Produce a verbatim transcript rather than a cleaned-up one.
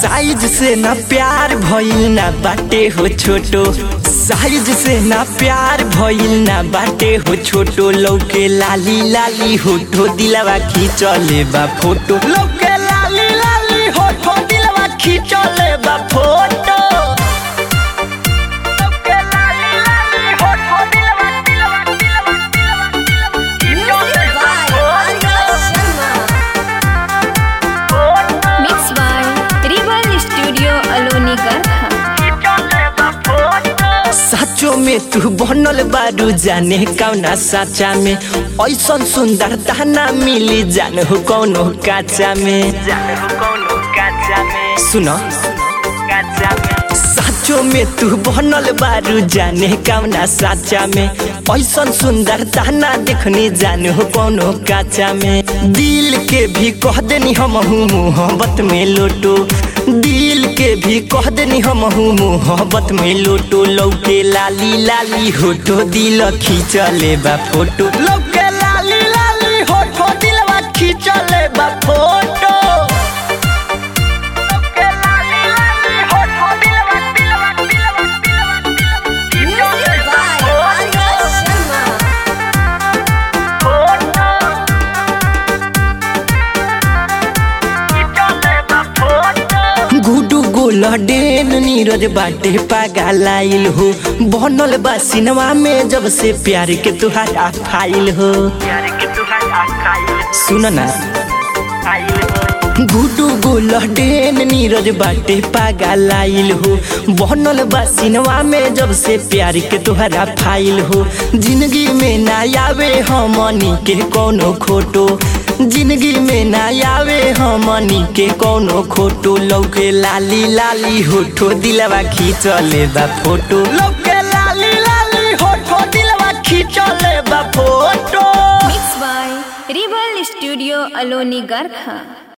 Size से ना प्यार भइल ना बाटे हो छोटो, साइज से ना प्यार भइल ना बाटे हो छोटो। लौके लाली लाली होठो दिलवा खींचले बा फोटो, लौके लाली लाली होठो दिलवा खींचले बा फोटो। साचो में तू बनल बारू जाने कौना साचा में, ऐसन सुंदर दाना मिली जान हो कौनो काचा में, जान हो कौनो काचा में। सुनो काचा में साचो में तू बनल बारू जाने कौना साचा में, ऐसन सुंदर दाना देखनी जान हो कौनो काचा में। दिल के भी कह देनी हम मोहब्बत में लोटो, दिल के भी कह देनी हम मोहब्बत में लोटो। लौके लाली लाली होठो दिल खींचले बा फोटो, लौके लाली लाली होठो दिलवा खींचले बा फोटो। गुडू गोल्डन नीरज बाटे पागलाइल हो, बनल बा सिनेमा में जब से प्यार के तुहारा फाइल हो। सुन ना गुडू गोल्डन नीरज बाटे पागलाइल हो, बनल बा सिनेमा में जब से प्यार के तुहारा फाइल हो। जिंदगी में ना आवे हमनी के कोनो खोटो, जिंदगी में ना आवे हमनी के कोनो खोटो। लौके लाली लाली होठो दिलवा खींचले बा फोटो, लौके लाली लाली होठो दिलवा खींचले बा फोटो। Mix by Rebel studio Aloni Garkha.